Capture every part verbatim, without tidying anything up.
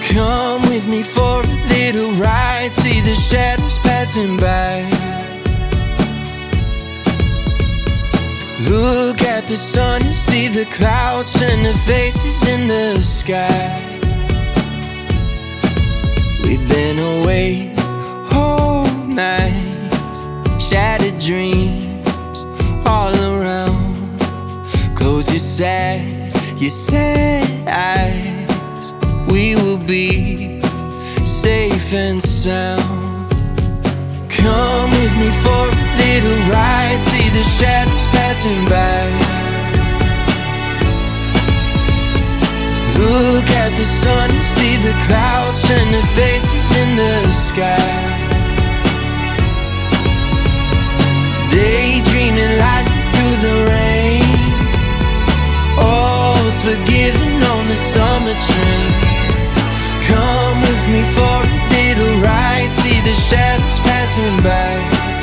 Come with me for a little ride, see the shadows passing by. Look at the sun and see the clouds and the faces in the sky. We've been awake all night, shattered dreams all around. Close your sad, your sad eyes. We will be safe and sound. Come with me for a little ride, see the shadows passing by. Look at the sun and see the clouds and the faces in the sky. Daydreaming lightly through the rain, all's forgiven on the summer train. Come with me for a little ride, see the shadows passing by.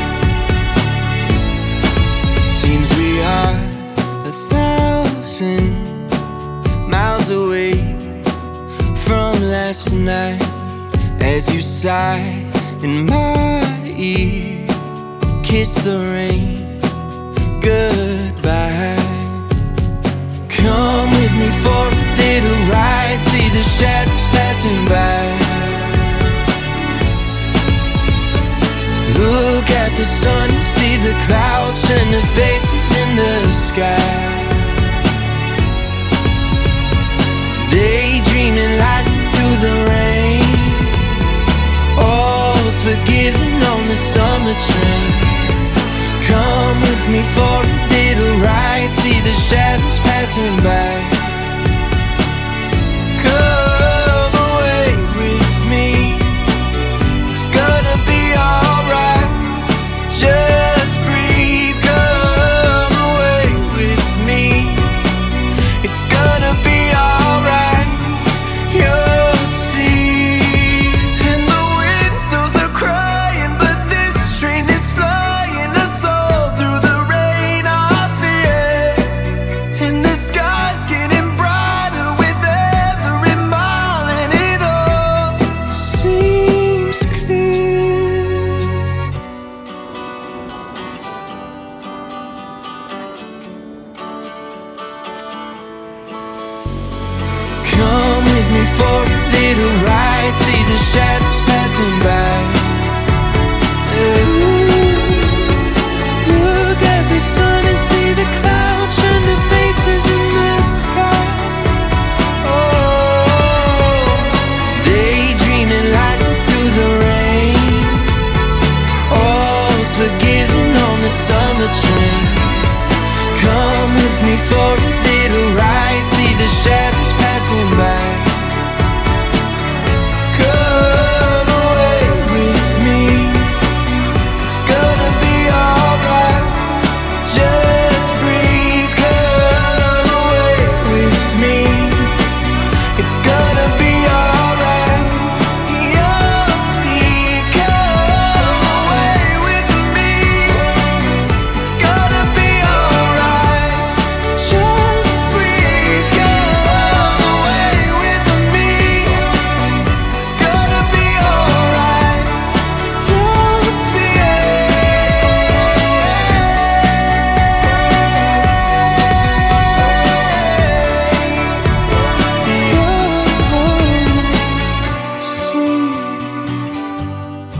Seems we are a thousand miles away from last night, as you sigh in my ear, kiss the rain goodbye. Come with me for a little ride, see the shadows passing by. Look at the sun, see the clouds and the faces in the sky. Daydreaming lightly through the rain, all's forgiven on the summer train. Come with me for a little ride, see the shadows passing by. Come away with me, it's gonna be alright. Just breathe, come away with me, it's gonna be alright. You'll see. And the windows are crying, but this train is flying us all through the rain of the air. And the sky's getting brighter with every mile, and it all seems clear. Come with me for a little ride, see the shadows passing by. Ooh. Look at the sun and see the clouds and the faces in the sky. Oh, daydreaming lightly through the rain, all's forgiven on the summer train. Come with me for a little ride, see the shadows passing by. Come away with me, it's gonna be alright. Just breathe, come away with me, it's gonna be alright. You'll see, come away with me, it's gonna be alright. Just breathe, come away with me, it's gonna be alright. You'll see.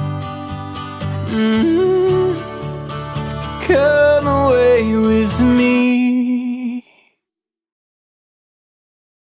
Mm. Come away with me.